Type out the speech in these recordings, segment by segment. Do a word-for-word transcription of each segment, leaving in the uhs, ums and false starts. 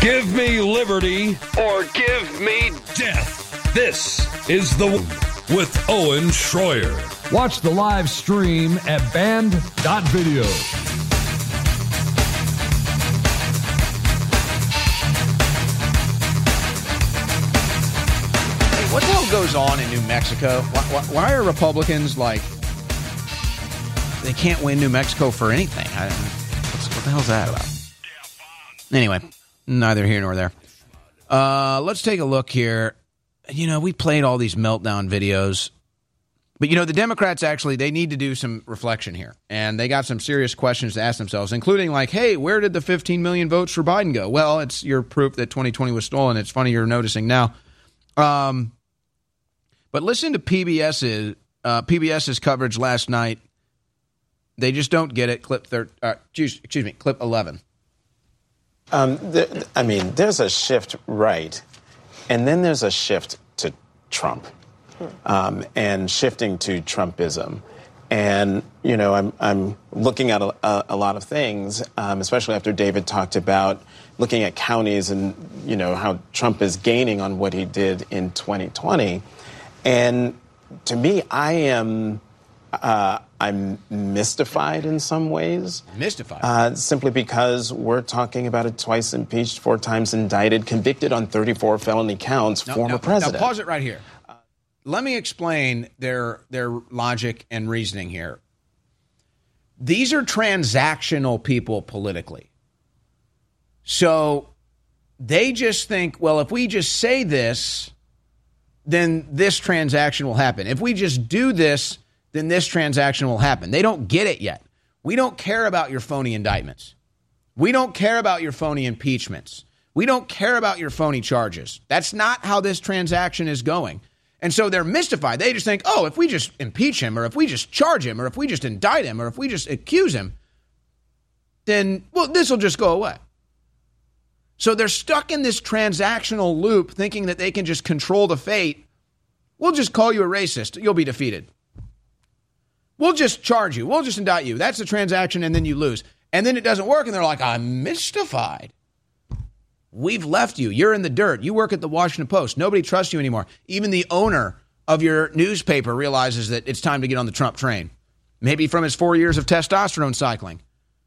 Give me liberty or give me death. This is The with Owen Schroyer. Watch the live stream at band dot video. What the hell goes on in New Mexico? Why, why, why are Republicans like, they can't win New Mexico for anything? I don't know. What's, what the hell's that about? Anyway, neither here nor there. Uh, let's take a look here. You know, we played all these meltdown videos. But, you know, the Democrats actually, they need to do some reflection here. And they got some serious questions to ask themselves, including like, hey, where did the fifteen million votes for Biden go? Well, it's your proof that twenty twenty was stolen. It's funny you're noticing now. Um, but listen to PBS's, uh, PBS's coverage last night. They just don't get it. Clip thir- uh, excuse, excuse me, clip eleven. Um, there, I mean, there's a shift right, and then there's a shift to Trump, um, and shifting to Trumpism. And, you know, I'm I'm looking at a, a, a lot of things, um, especially after David talked about looking at counties and, you know, how Trump is gaining on what he did in twenty twenty. And to me, I am... Uh, I'm mystified in some ways. Mystified? Uh, simply because we're talking about a twice impeached, four times indicted, convicted on thirty-four felony counts, no, former no, president. Now pause it right here. Uh, let me explain their their logic and reasoning here. These are transactional people politically. So they just think, well, if we just say this, then this transaction will happen. If we just do this, then this transaction will happen. They don't get it yet. We don't care about your phony indictments. We don't care about your phony impeachments. We don't care about your phony charges. That's not how this transaction is going. And so they're mystified. They just think, oh, if we just impeach him, or if we just charge him, or if we just indict him, or if we just accuse him, then, well, this will just go away. So they're stuck in this transactional loop thinking that they can just control the fate. We'll just call you a racist. You'll be defeated. We'll just charge you. We'll just indict you. That's the transaction, and then you lose. And then it doesn't work, and they're like, I'm mystified. We've left you. You're in the dirt. You work at the Washington Post. Nobody trusts you anymore. Even the owner of your newspaper realizes that it's time to get on the Trump train. Maybe from his four years of testosterone cycling.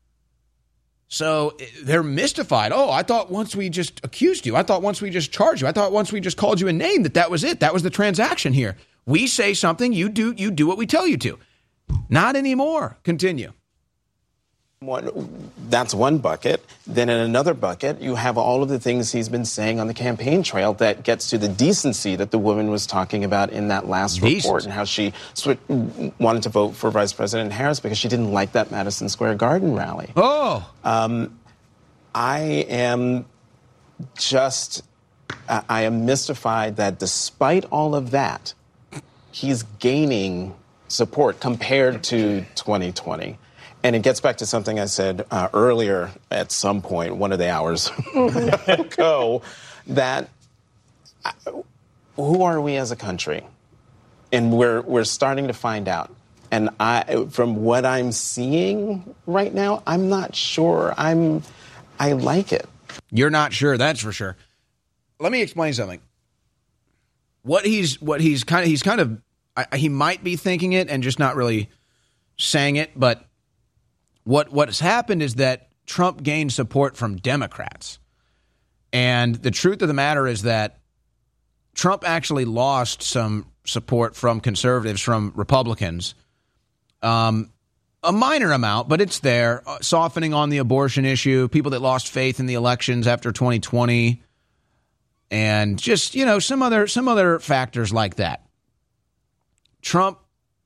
So they're mystified. Oh, I thought once we just accused you. I thought once we just charged you. I thought once we just called you a name that that was it. That was the transaction here. We say something, you do, you do what we tell you to. Not anymore. Continue. One, that's one bucket. Then in another bucket, you have all of the things he's been saying on the campaign trail that gets to the decency that the woman was talking about in that last Decent. report, and how she sw- wanted to vote for Vice President Harris because she didn't like that Madison Square Garden rally. Oh. Um, I am just, uh, I am mystified that despite all of that, he's gaining support compared to twenty twenty. And it gets back to something I said uh, earlier at some point, one of the hours ago, that uh, who are we as a country? And we're we're starting to find out. And I, from what I'm seeing right now, I'm not sure I'm I like it. You're not sure, that's for sure. Let me explain something. What he's what he's kind of he's kind of I, he might be thinking it and just not really saying it, but what what has happened is that Trump gained support from Democrats. And the truth of the matter is that Trump actually lost some support from conservatives, from Republicans. Um, a minor amount, but it's there. Uh, softening on the abortion issue, people that lost faith in the elections after twenty twenty, and just, you know, some other some other factors like that. Trump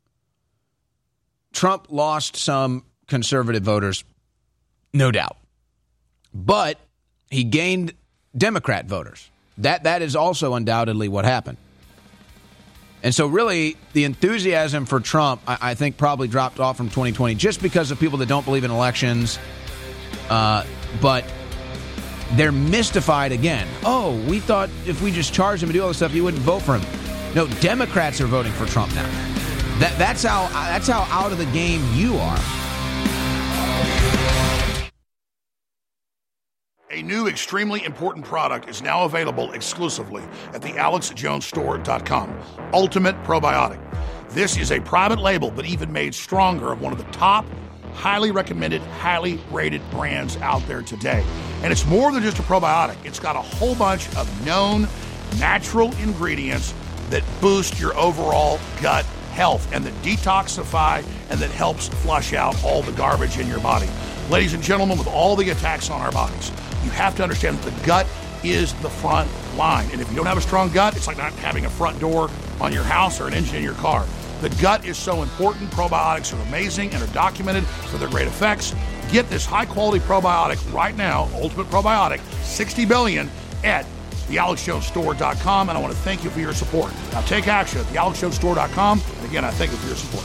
Trump lost some conservative voters, no doubt. But he gained Democrat voters. That that is also undoubtedly what happened. And so really, the enthusiasm for Trump, I, I think, probably dropped off from twenty twenty just because of people that don't believe in elections. Uh, but they're mystified again. Oh, we thought if we just charged him and do all this stuff, you wouldn't vote for him. No, Democrats are voting for Trump now. That that's how that's how out of the game you are. A new extremely important product is now available exclusively at the alex jones store dot com. Ultimate Probiotic. This is a private label, but even made stronger, of one of the top, highly recommended, highly rated brands out there today. And it's more than just a probiotic. It's got a whole bunch of known natural ingredients that boost your overall gut health and that detoxify and that helps flush out all the garbage in your body. Ladies and gentlemen, with all the attacks on our bodies, you have to understand that the gut is the front line. And if you don't have a strong gut, it's like not having a front door on your house or an engine in your car. The gut is so important. Probiotics are amazing and are documented for their great effects. Get this high-quality probiotic right now, Ultimate Probiotic, sixty billion dollars at the alex jones store dot com, and I want to thank you for your support. Now take action at the alex jones store dot com, and again, I thank you for your support.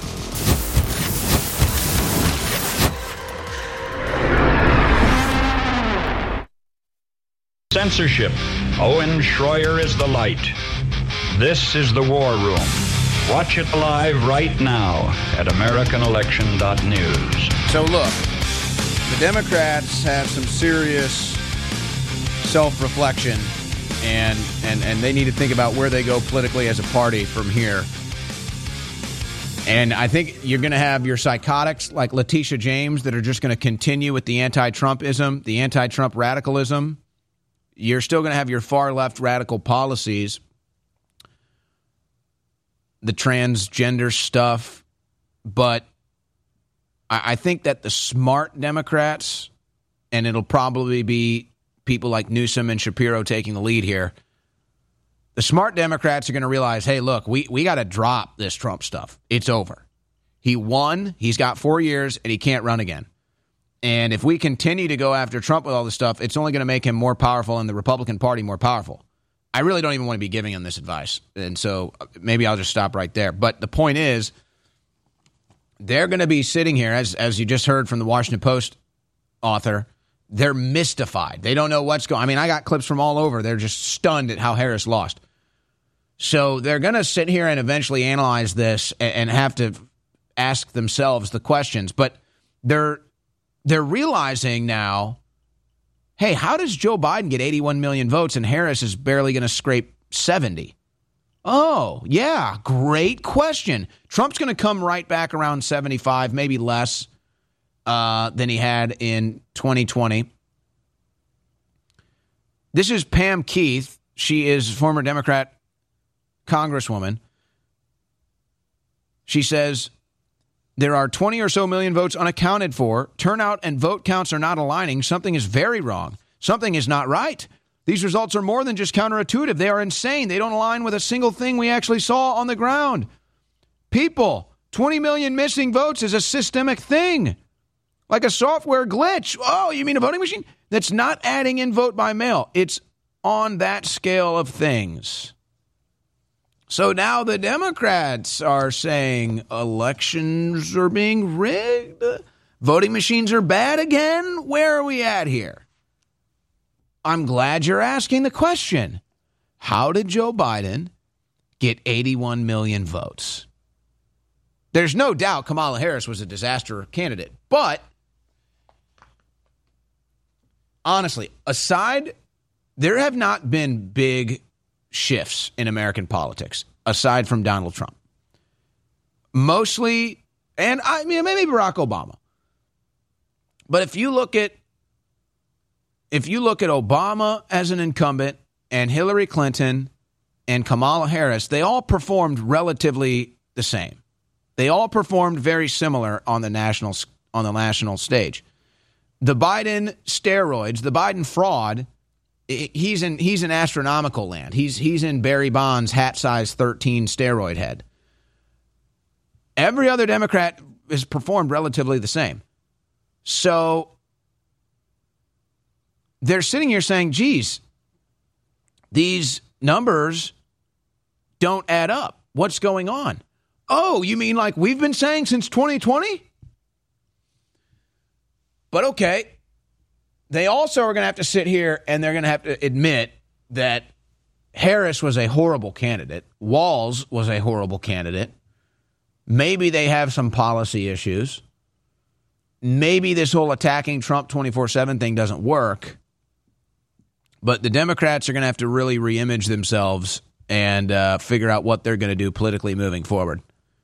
Censorship. Owen Schroyer is the light. This is the War Room. Watch it live right now at american election dot news. So look, the Democrats have some serious self-reflection, and, and, and they need to think about where they go politically as a party from here. And I think you're going to have your psychotics like Letitia James that are just going to continue with the anti-Trumpism, the anti-Trump radicalism. You're still going to have your far-left radical policies, the transgender stuff, but I, I think that the smart Democrats, and it'll probably be people like Newsom and Shapiro taking the lead here, the smart Democrats are going to realize, hey, look, we, we got to drop this Trump stuff. It's over. He won, he's got four years, and he can't run again. And if we continue to go after Trump with all this stuff, it's only going to make him more powerful and the Republican Party more powerful. I really don't even want to be giving him this advice. And so maybe I'll just stop right there. But the point is, they're going to be sitting here, as, as you just heard from the Washington Post author, they're mystified. They don't know what's going on. I mean, I got clips from all over. They're just stunned at how Harris lost. So they're going to sit here and eventually analyze this and, and have to ask themselves the questions. But they're they're realizing now, hey, how does Joe Biden get eighty-one million votes and Harris is barely going to scrape seventy? Oh, yeah, great question. Trump's going to come right back around seventy-five, maybe less uh, than he had in twenty twenty. This is Pam Keith. She is former Democrat Congresswoman. She says, there are twenty or so million votes unaccounted for. Turnout and vote counts are not aligning. Something is very wrong. Something is not right. These results are more than just counterintuitive. They are insane. They don't align with a single thing we actually saw on the ground. People, twenty million missing votes is a systemic thing, like a software glitch. Oh, you mean a voting machine? That's not adding in vote by mail. It's on that scale of things. So now the Democrats are saying elections are being rigged. Voting machines are bad again. Where are we at here? I'm glad you're asking the question. How did Joe Biden get eighty-one million votes? There's no doubt Kamala Harris was a disaster candidate. But honestly, aside, there have not been big shifts in American politics aside from Donald Trump. Mostly, and I mean, maybe Barack Obama. But if you look at if you look at Obama as an incumbent and Hillary Clinton and Kamala Harris, they all performed relatively the same. They all performed very similar on the national on the national stage. The Biden steroids, the Biden fraud, he's in he's in astronomical land. He's he's in Barry Bonds' hat size thirteen steroid head. Every other Democrat has performed relatively the same. So they're sitting here saying, geez, these numbers don't add up. What's going on? Oh, you mean like we've been saying since twenty twenty? But okay. They also are going to have to sit here and they're going to have to admit that Harris was a horrible candidate. Walz was a horrible candidate. Maybe they have some policy issues. Maybe this whole attacking Trump twenty-four seven thing doesn't work. But the Democrats are going to have to really reimage themselves and uh, figure out what they're going to do politically moving forward.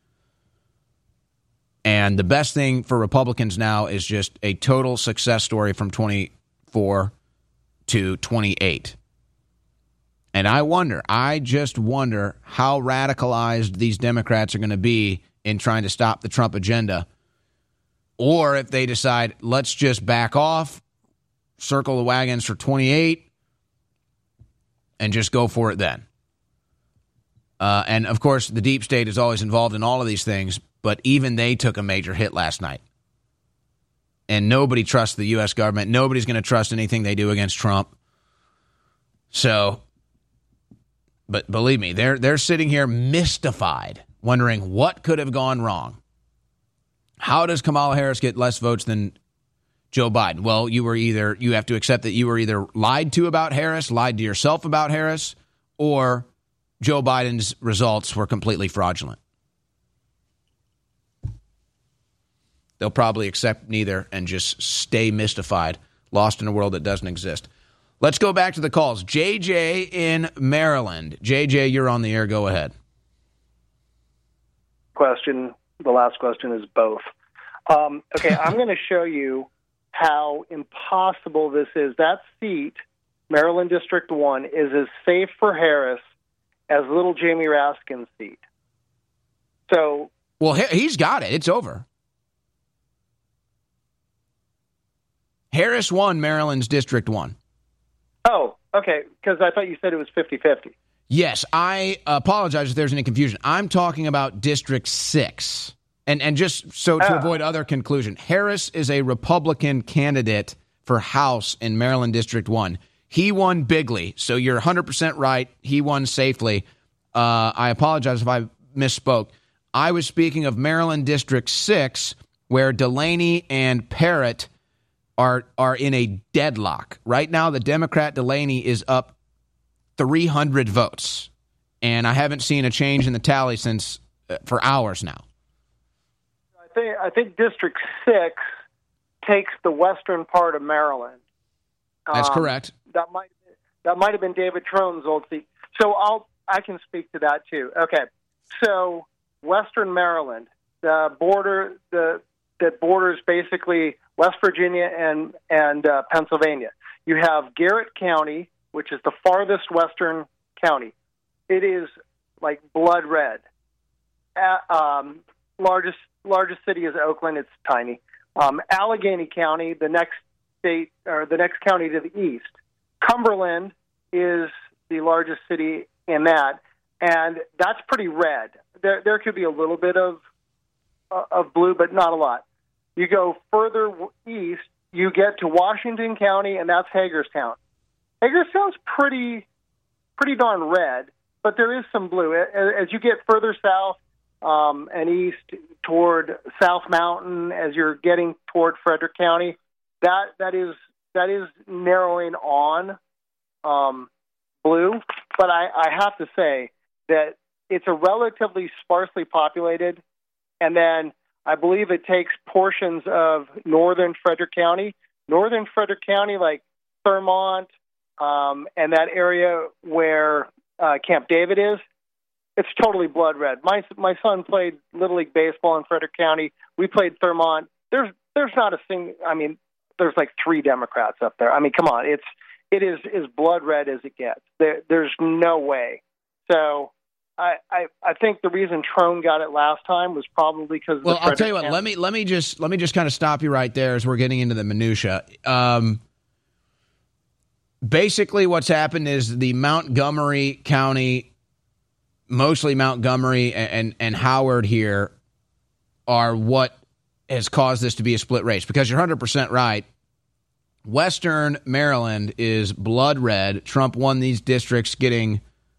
And the best thing for Republicans now is just a total success story from twenty-four to twenty-eight. And I wonder, I just wonder how radicalized these Democrats are going to be in trying to stop the Trump agenda. Or if they decide, let's just back off, circle the wagons for twenty-eight, and just go for it then. Uh, and, of course, the deep state is always involved in all of these things, but even they took a major hit last night. And nobody trusts the U S government. Nobody's going to trust anything they do against Trump. So, but believe me, they're they're sitting here mystified, wondering what could have gone wrong. How does Kamala Harris get less votes than Joe Biden? Well, you were either you have to accept that you were either lied to about Harris, lied to yourself about Harris, or Joe Biden's results were completely fraudulent. They'll probably accept neither and just stay mystified, lost in a world that doesn't exist. Let's go back to the calls. J J in Maryland. J J, you're on the air. Go ahead. Question. The last question is both. Um, okay, I'm going to show you how impossible this is. That seat, Maryland District one, is as safe for Harris as little Jamie Raskin's seat. So, well, he's got it. It's over. Harris won Maryland's District one. Oh, okay, because I thought you said it was fifty-fifty. Yes, I apologize if there's any confusion. I'm talking about District six. And and just so to uh, avoid other conclusion, Harris is a Republican candidate for House in Maryland District one. He won bigly, so you're one hundred percent right. He won safely. Uh, I apologize if I misspoke. I was speaking of Maryland District six, where Delaney and Parrott are are in a deadlock. Right now, the Democrat Delaney is up three hundred votes, and I haven't seen a change in the tally since uh, for hours now. I think, I think District six takes the western part of Maryland. That's um, correct. That might that might have been David Trone's old seat. So I'll I can speak to that too. Okay, so Western Maryland, the border the that borders basically West Virginia and and uh, Pennsylvania. You have Garrett County, which is the farthest western county. It is like blood red. Uh, um, largest largest city is Oakland. It's tiny. Um, Allegheny County, the next state or the next county to the east. Cumberland is the largest city in that, and that's pretty red. There there could be a little bit of uh, of blue, but not a lot. You go further east, you get to Washington County, and that's Hagerstown. Hagerstown's pretty pretty darn red, but there is some blue. As you get further south um, and east toward South Mountain, as you're getting toward Frederick County, that that is that is narrowing on um, blue. But I, I have to say that it's a relatively sparsely populated, and then I believe it takes portions of northern Frederick County, northern Frederick County, like Thurmont, um, and that area where uh, Camp David is. It's totally blood red. My my son played Little League baseball in Frederick County. We played Thurmont. There's there's not a single. I mean, there's like three Democrats up there. I mean, come on, it's it is as blood red as it gets. There, there's no way. So. I, I, I think the reason Trone got it last time was probably because of well, the I'll tell you what. County. Let me let me just let me just kind of stop you right there as we're getting into the minutia. Um, basically, what's happened is the Montgomery County, mostly Montgomery and, and and Howard here, are what has caused this to be a split race. Because you're one hundred percent right. Western Maryland is blood red. Trump won these districts, getting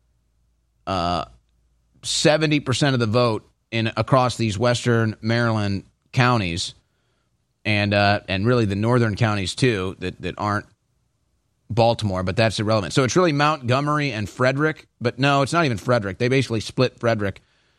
Uh, seventy percent of the vote in across these Western Maryland counties, and uh, and really the northern counties too that, that aren't Baltimore, but that's irrelevant. So it's really Montgomery and Frederick, but no, it's not even Frederick. They basically split Frederick.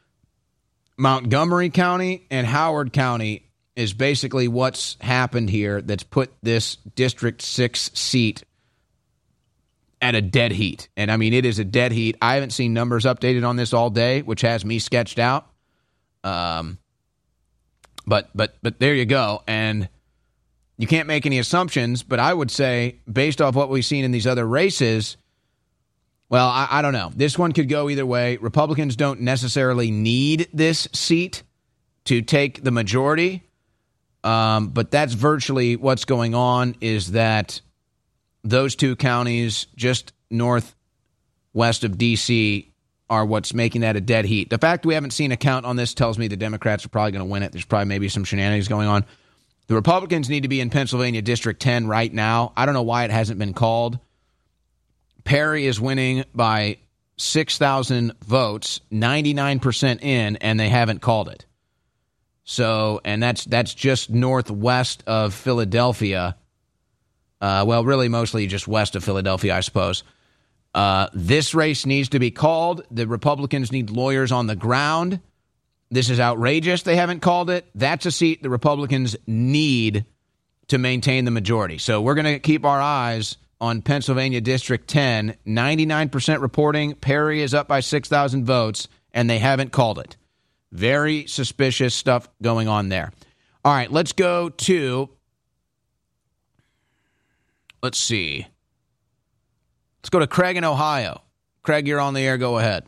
Montgomery County and Howard County is basically what's happened here that's put this District six seat at a dead heat. And, I mean, it is a dead heat. I haven't seen numbers updated on this all day, which has me sketched out. Um, but but but there you go. And you can't make any assumptions, but I would say, based off what we've seen in these other races, well, I, I don't know. This one could go either way. Republicans don't necessarily need this seat to take the majority, um, but that's virtually what's going on, is that those two counties just northwest of D C are what's making that a dead heat. The fact we haven't seen a count on this tells me the Democrats are probably going to win it. There's probably maybe some shenanigans going on. The Republicans need to be in Pennsylvania District ten right now. I don't know why it hasn't been called. Perry is winning by six thousand votes, ninety-nine percent in, and they haven't called it. So, and that's that's just northwest of Philadelphia. Uh, well, really mostly just west of Philadelphia, I suppose. Uh, this race needs to be called. The Republicans need lawyers on the ground. This is outrageous. They haven't called it. That's a seat the Republicans need to maintain the majority. So we're going to keep our eyes on Pennsylvania District ten. ninety-nine percent reporting Perry is up by six thousand votes, and they haven't called it. Very suspicious stuff going on there. All right, let's go to, let's see. Let's go to Craig in Ohio. Craig, you're on the air. Go ahead.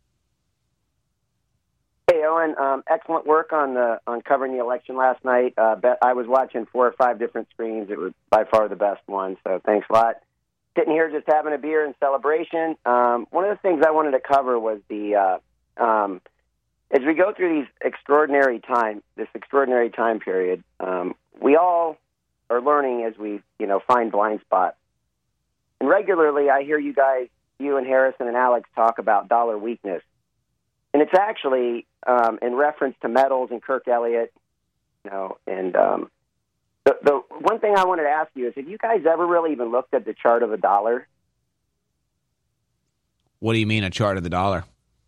Hey, Owen. Um, excellent work on the on covering the election last night. Uh, bet I was watching four or five different screens. It was by far the best one, so thanks a lot. Sitting here just having a beer in celebration. Um, one of the things I wanted to cover was the uh, um, as we go through these extraordinary time, this extraordinary time period, um, we all are learning as we you know find blind spots. And regularly, I hear you guys, you and Harrison and Alex, talk about dollar weakness. And it's actually um, in reference to metals and Kirk Elliott, you know. And um, the, the one thing I wanted to ask you is, have you guys ever really even looked at the chart of the dollar? What do you mean, a chart of the dollar?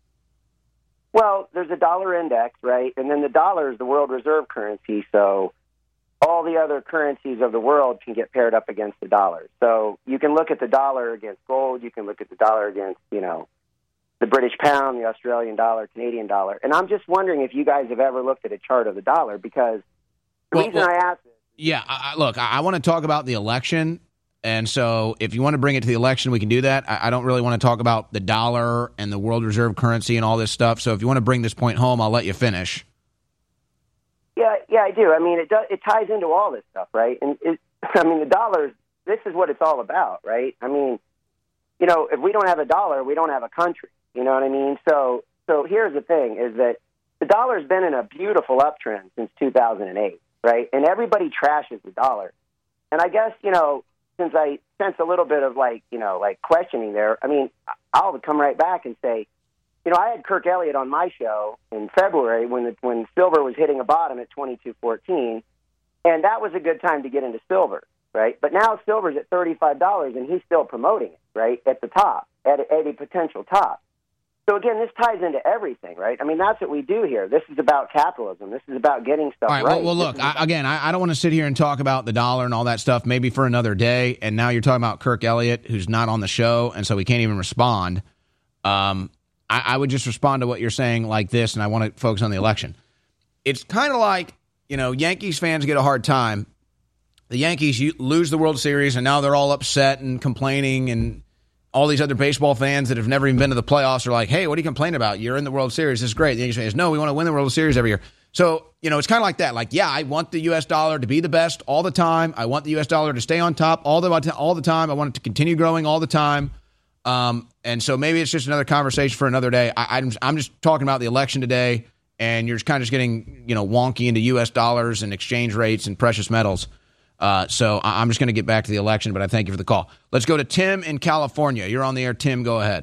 Well, there's a dollar index, right? And then the dollar is the world reserve currency, so all the other currencies of the world can get paired up against the dollar. So you can look at the dollar against gold. You can look at the dollar against, you know, the British pound, the Australian dollar, Canadian dollar. And I'm just wondering if you guys have ever looked at a chart of the dollar, because the well, reason well, I ask is... Yeah, I, look, I, I want to talk about the election. And so if you want to bring it to the election, we can do that. I, I don't really want to talk about the dollar and the world reserve currency and all this stuff. So if you want to bring this point home, I'll let you finish. Yeah, yeah, I do. I mean, it does, it ties into all this stuff, right? And it, I mean, the dollar, this is what it's all about, right? I mean, you know, if we don't have a dollar, we don't have a country. You know what I mean? So, so here's the thing: is that the dollar's been in a beautiful uptrend since two thousand eight, right? And everybody trashes the dollar. And I guess, you know, since I sense a little bit of like, you know, like questioning there, I mean, I'll come right back and say, you know, I had Kirk Elliott on my show in February when the, when silver was hitting a bottom at twenty-two fourteen, and that was a good time to get into silver, right? But now silver's at thirty-five dollars, and he's still promoting it, right, at the top, at a, at a potential top. So, again, this ties into everything, right? I mean, that's what we do here. This is about capitalism. This is about getting stuff all right. right. Well, well look, I, again, I, I don't want to sit here and talk about the dollar and all that stuff, maybe for another day. And now you're talking about Kirk Elliott, who's not on the show, and so he can't even respond. Um, I, I would just respond to what you're saying like this, and I want to focus on the election. It's kind of like, you know, Yankees fans get a hard time. The Yankees lose the World Series, and now they're all upset and complaining, and all these other baseball fans that have never even been to the playoffs are like, hey, what are you complaining about? You're in the World Series. This is great. The Yankees fans, no, we want to win the World Series every year. So, you know, it's kind of like that. Like, yeah, I want the U S dollar to be the best all the time. I want the U S dollar to stay on top all the, all the time. I want it to continue growing all the time. Um, and so maybe it's just another conversation for another day. I, I'm, I'm just talking about the election today, and you're just kind of just getting, you know, wonky into U S dollars and exchange rates and precious metals. Uh, so I'm just going to get back to the election, but I thank you for the call. Let's go to Tim in California. You're on the air, Tim. Go ahead.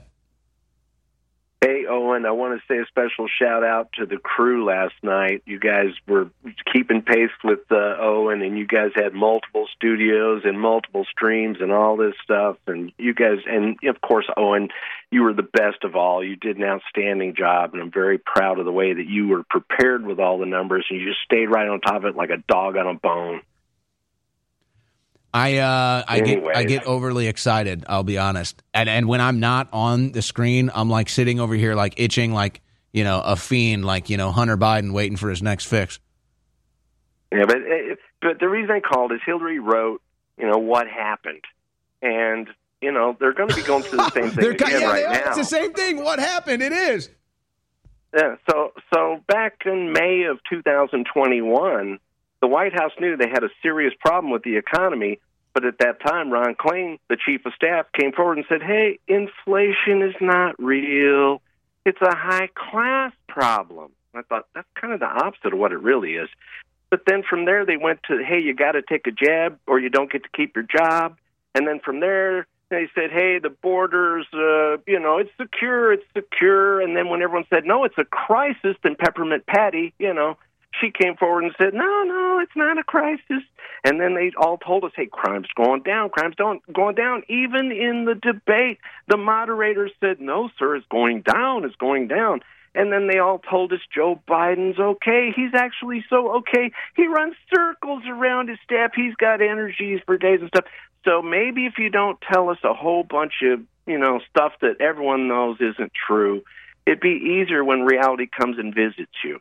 Hey, Owen, I want to say a special shout-out to the crew last night. You guys were keeping pace with uh, Owen, and you guys had multiple studios and multiple streams and all this stuff. And you guys, and of course, Owen, you were the best of all. You did an outstanding job, and I'm very proud of the way that you were prepared with all the numbers, and you just stayed right on top of it like a dog on a bone. I uh, I Anyways. get I get overly excited. I'll be honest, and and when I'm not on the screen, I'm like sitting over here like itching, like you know a fiend, like you know Hunter Biden waiting for his next fix. Yeah, but but the reason I called is Hillary wrote, you know, what happened, and you know they're going to be going through the same thing again yeah, right are. now. It's the same thing. What happened? It is. Yeah. So so back in May of two thousand twenty-one. The White House knew they had a serious problem with the economy, but at that time, Ron Klain, the chief of staff, came forward and said, hey, inflation is not real. It's a high-class problem. I thought, that's kind of the opposite of what it really is. But then from there, they went to, hey, you got to take a jab or you don't get to keep your job. And then from there, they said, hey, the borders, uh, you know, it's secure, it's secure. And then when everyone said, no, it's a crisis, then Peppermint Patty, you know, she came forward and said, no, no, it's not a crisis. And then they all told us, hey, crime's going down, crime's going down. Even in the debate, the moderators said, no, sir, it's going down, it's going down. And then they all told us Joe Biden's okay. He's actually so okay. He runs circles around his staff. He's got energies for days and stuff. So maybe if you don't tell us a whole bunch of, you know, stuff that everyone knows isn't true, it'd be easier when reality comes and visits you.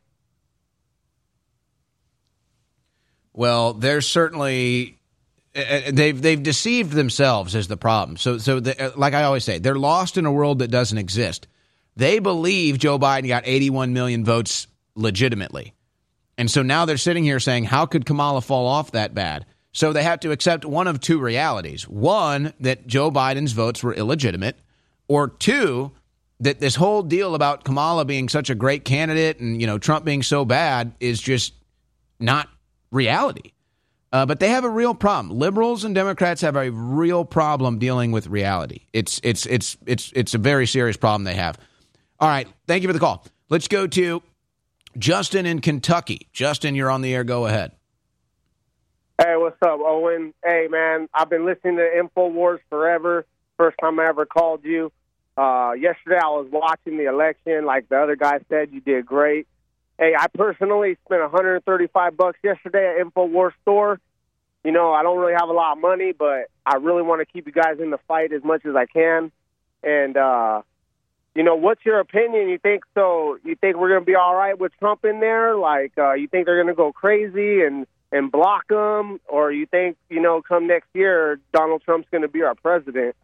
Well, there's certainly they've they've deceived themselves is the problem. So so the, like I always say, they're lost in a world that doesn't exist. They believe Joe Biden got eighty-one million votes legitimately, and so now they're sitting here saying, "How could Kamala fall off that bad?" So they have to accept one of two realities: one, that Joe Biden's votes were illegitimate, or two, that this whole deal about Kamala being such a great candidate and you know Trump being so bad is just not reality. Uh, but they have a real problem. Liberals and Democrats have a real problem dealing with reality. It's it's it's it's it's a very serious problem they have. All right, thank you for the call. Let's go to Justin in Kentucky. Justin, you're on the air. Go ahead. Hey, what's up, Owen? Hey, man, I've been listening to InfoWars forever. First time I ever called you. Uh, yesterday I was watching the election. Like the other guy said, you did great. Hey, I personally spent one hundred thirty-five bucks yesterday at InfoWars store. You know, I don't really have a lot of money, but I really want to keep you guys in the fight as much as I can. And, uh, you know, what's your opinion? You think so? You think we're going to be all right with Trump in there? Like, uh, you think they're going to go crazy and, and block him? Or you think, you know, come next year, Donald Trump's going to be our president?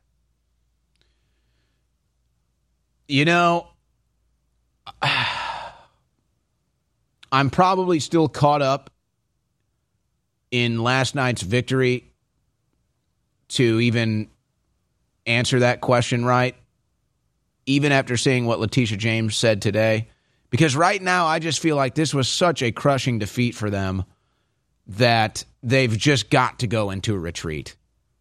You know, I'm probably still caught up in last night's victory to even answer that question right, even after seeing what Letitia James said today. Because right now, I just feel like this was such a crushing defeat for them that they've just got to go into a retreat.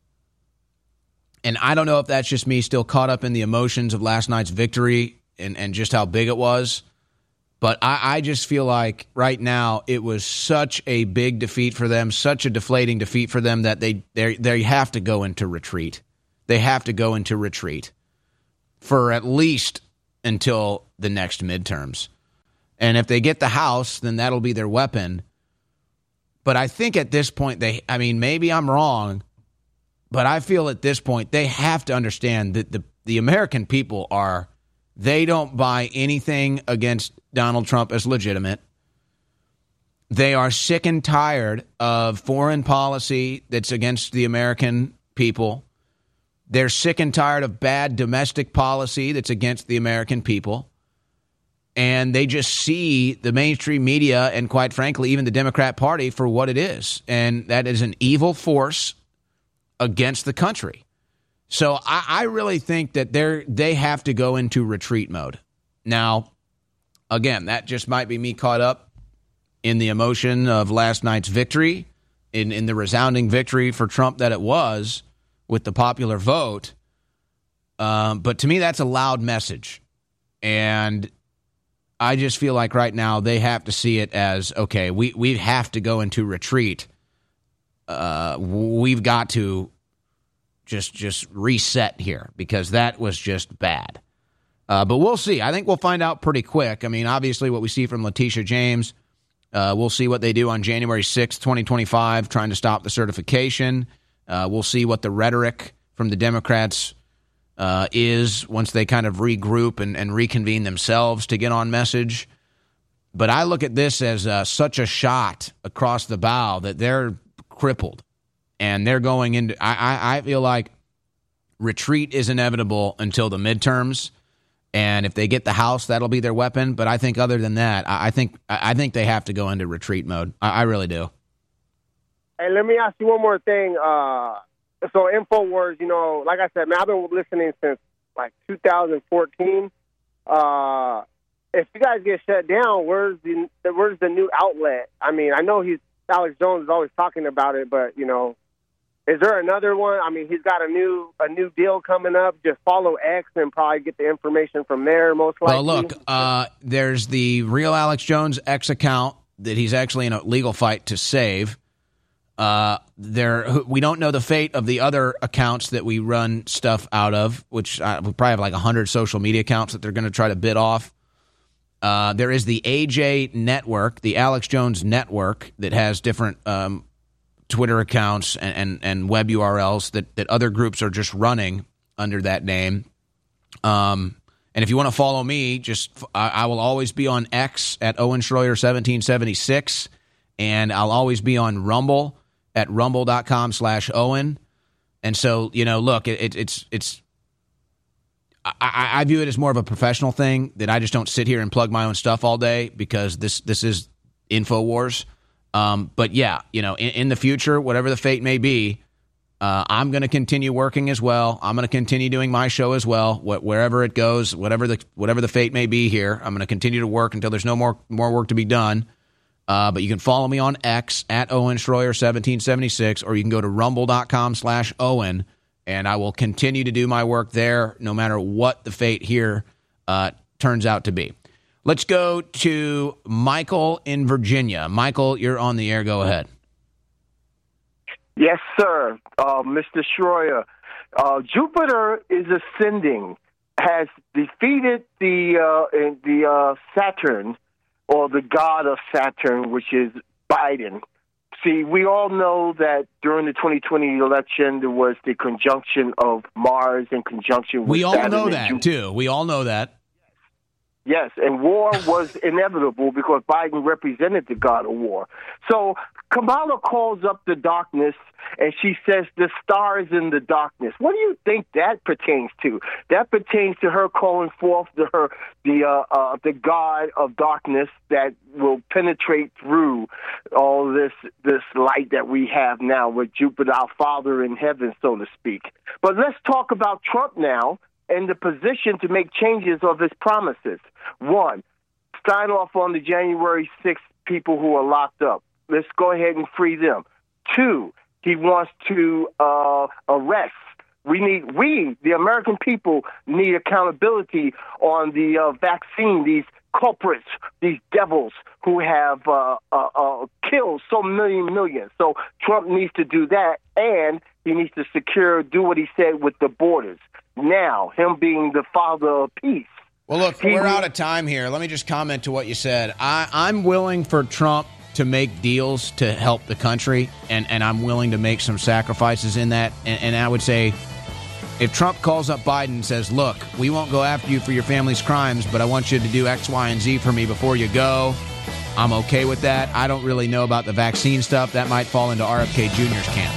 And I don't know if that's just me still caught up in the emotions of last night's victory and, and just how big it was. But I, I just feel like right now it was such a big defeat for them, such a deflating defeat for them that they they they have to go into retreat. They have to go into retreat for at least until the next midterms. And if they get the House, then that'll be their weapon. But I think at this point, they I mean, maybe I'm wrong, but I feel at this point they have to understand that the, the American people are, they don't buy anything against Donald Trump as legitimate. They are sick and tired of foreign policy that's against the American people. They're sick and tired of bad domestic policy that's against the American people. And they just see the mainstream media and, quite frankly, even the Democrat Party for what it is. And that is an evil force against the country. So I, I really think that they're they have to go into retreat mode. Now, again, that just might be me caught up in the emotion of last night's victory, in, in the resounding victory for Trump that it was with the popular vote. Um, but to me, that's a loud message. And I just feel like right now they have to see it as, okay, we, we have to go into retreat. Uh, we've got to just just reset here because that was just bad. Uh, but we'll see. I think we'll find out pretty quick. I mean, obviously what we see from Letitia James, uh, we'll see what they do on January sixth, twenty twenty-five, trying to stop the certification. Uh, we'll see what the rhetoric from the Democrats uh, is once they kind of regroup and, and reconvene themselves to get on message. But I look at this as uh, such a shot across the bow that they're crippled. And they're going into – I I feel like retreat is inevitable until the midterms. And if they get the House, that'll be their weapon. But I think other than that, I, I think I think they have to go into retreat mode. I, I really do. Hey, let me ask you one more thing. Uh, so InfoWars, you know, like I said, man, I've been listening since like two thousand fourteen. Uh, if you guys get shut down, where's the where's the new outlet? I mean, I know he's Alex Jones is always talking about it, but you know, is there another one? I mean, he's got a new a new deal coming up. Just follow X and probably get the information from there. Most likely. Well, look, uh, there's the real Alex Jones X account that he's actually in a legal fight to save. Uh, there, we don't know the fate of the other accounts that we run stuff out of, which uh, we probably have like one hundred social media accounts that they're going to try to bid off. Uh, there is the A J Network, the Alex Jones Network, that has different um, Twitter accounts and, and, and web U R Ls that, that other groups are just running under that name. Um, and if you want to follow me, just I, I will always be on X at Owen Schroyer seventeen seventy-six, and I'll always be on Rumble at rumble.com slash Owen. And so, you know, look, it, it, it's it's I, I view it as more of a professional thing that I just don't sit here and plug my own stuff all day because this this is InfoWars. Um, but yeah, you know, in, in the future, whatever the fate may be, uh, I'm going to continue working as well. I'm going to continue doing my show as well, wh- wherever it goes, whatever the whatever the fate may be here. I'm going to continue to work until there's no more more work to be done. Uh, but you can follow me on X at Owen Schroyer seventeen seventy-six, or you can go to rumble.com slash Owen, and I will continue to do my work there no matter what the fate here uh, turns out to be. Let's go to Michael in Virginia. Michael, you're on the air. Go ahead. Yes, sir. Uh, Mister Schroyer, uh, Jupiter is ascending, has defeated the uh, the uh, Saturn, or the god of Saturn, which is Biden. See, we all know that during the twenty twenty election, there was the conjunction of Mars in conjunction with We all Saturn know that, Jupiter. too. We all know that. Yes, and war was inevitable because Biden represented the god of war. So Kamala calls up the darkness, and she says the stars in the darkness. What do you think that pertains to? That pertains to her calling forth the her the uh, uh, the god of darkness that will penetrate through all this this light that we have now with Jupiter, our Father in heaven, so to speak. But let's talk about Trump now and the position to make changes of his promises. One, sign off on the January sixth people who are locked up. Let's go ahead and free them. Two, he wants to uh, arrest. We need, we, the American people, need accountability on the uh, vaccine, these culprits, these devils who have uh, uh, uh, killed so many millions. So Trump needs to do that, and he needs to secure, do what he said with the borders. Now, him being the father of peace. Well, look, we're out of time here. Let me just comment to what you said. I, I'm willing for Trump to make deals to help the country, and, and I'm willing to make some sacrifices in that. And, and I would say if Trump calls up Biden and says, look, we won't go after you for your family's crimes, but I want you to do X, Y, and Z for me before you go, I'm okay with that. I don't really know about the vaccine stuff. That might fall into R F K Junior's camp.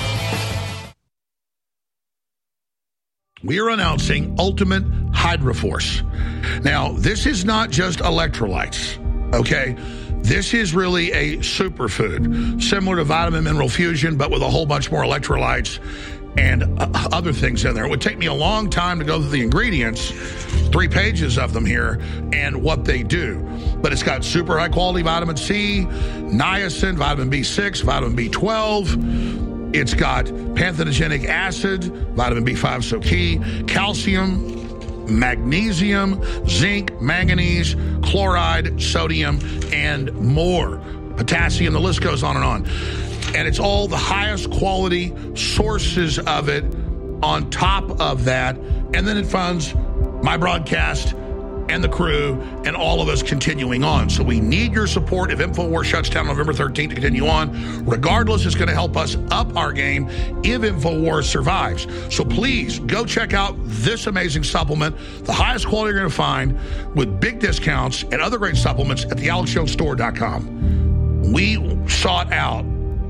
We are announcing Ultimate HydraForce. Now, this is not just electrolytes, okay? This is really a superfood, similar to Vitamin Mineral Fusion, but with a whole bunch more electrolytes and uh, other things in there. It would take me a long time to go through the ingredients, three pages of them here, and what they do. But it's got super high-quality vitamin C, niacin, vitamin B six, vitamin B twelve. It's got pantothenic acid, vitamin B five so key, calcium, magnesium, zinc, manganese, chloride, sodium, and more. Potassium, the list goes on and on. And it's all the highest quality sources of it on top of that. And then it funds my broadcast and the crew and all of us continuing on. So we need your support if InfoWars shuts down November thirteenth to continue on. Regardless, it's going to help us up our game if InfoWars survives. So please go check out this amazing supplement, the highest quality you're going to find with big discounts and other great supplements at the alex jones store dot com. We sought out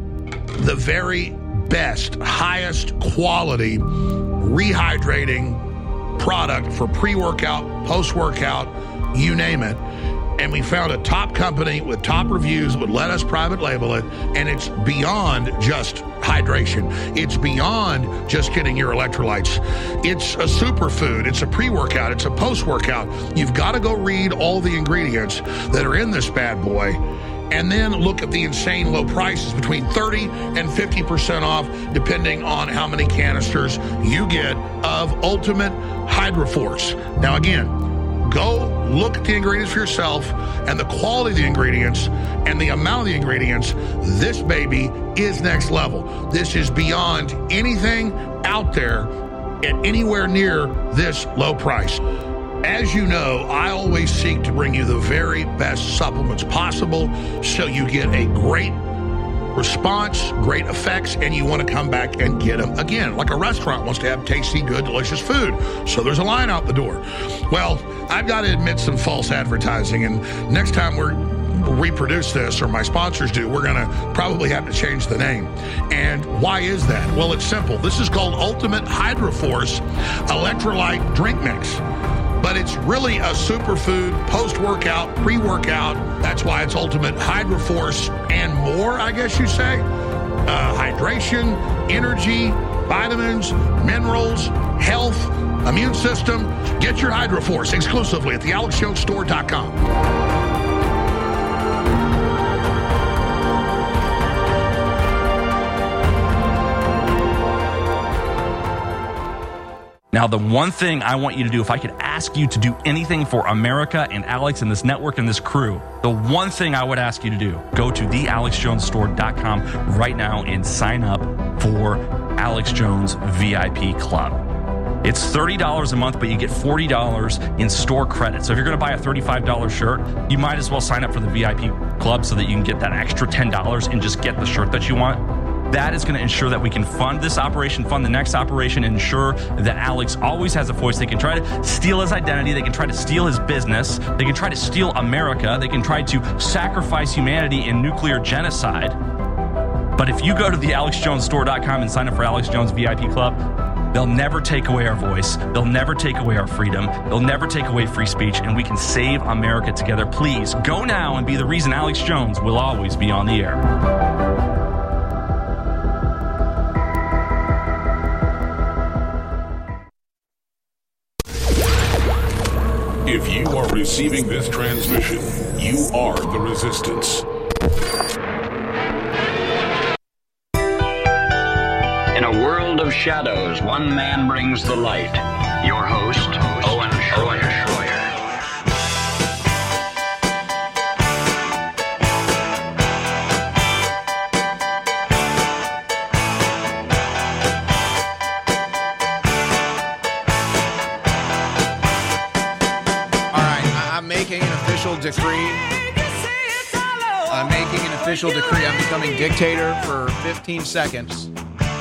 the very best, highest quality rehydrating product for pre-workout, post-workout, you name it. And we found a top company with top reviews would let us private label it, and it's beyond just hydration. It's beyond just getting your electrolytes. It's a superfood. It's a pre-workout. It's a post-workout. You've got to go read all the ingredients that are in this bad boy, and then look at the insane low prices, between thirty and fifty percent off, depending on how many canisters you get of Ultimate Hydroforce. Now, again, go look at the ingredients for yourself and the quality of the ingredients and the amount of the ingredients. This baby is next level. This is beyond anything out there at anywhere near this low price. As you know, I always seek to bring you the very best supplements possible so you get a great response, great effects, and you want to come back and get them again. Like a restaurant wants to have tasty, good, delicious food. So there's a line out the door. Well, I've got to admit some false advertising, and next time we're reproduce this, or my sponsors do, we're going to probably have to change the name. And why is that? Well, it's simple. This is called Ultimate Hydroforce Electrolyte Drink Mix. But it's really a superfood, post-workout, pre-workout. That's why it's Ultimate Hydroforce and more, I guess you say. Uh, hydration, energy, vitamins, minerals, health, immune system. Get your Hydroforce exclusively at the alex jones store dot com. Now, the one thing I want you to do, if I could ask you to do anything for America and Alex and this network and this crew, the one thing I would ask you to do, go to the alex jones store dot com right now and sign up for Alex Jones V I P Club. It's thirty dollars a month, but you get forty dollars in store credit. So if you're going to buy a thirty-five dollars shirt, you might as well sign up for the V I P Club so that you can get that extra ten dollars and just get the shirt that you want. That is going to ensure that we can fund this operation, fund the next operation, and ensure that Alex always has a voice. They can try to steal his identity. They can try to steal his business. They can try to steal America. They can try to sacrifice humanity in nuclear genocide. But if you go to the alex jones store dot com and sign up for Alex Jones V I P Club, they'll never take away our voice. They'll never take away our freedom. They'll never take away free speech, and we can save America together. Please go now and be the reason Alex Jones will always be on the air. If you are receiving this transmission, you are the resistance. In a world of shadows, one man brings the light. Your host, Owen Schroyer. Decree. I'm making an official decree. I'm becoming dictator for fifteen seconds.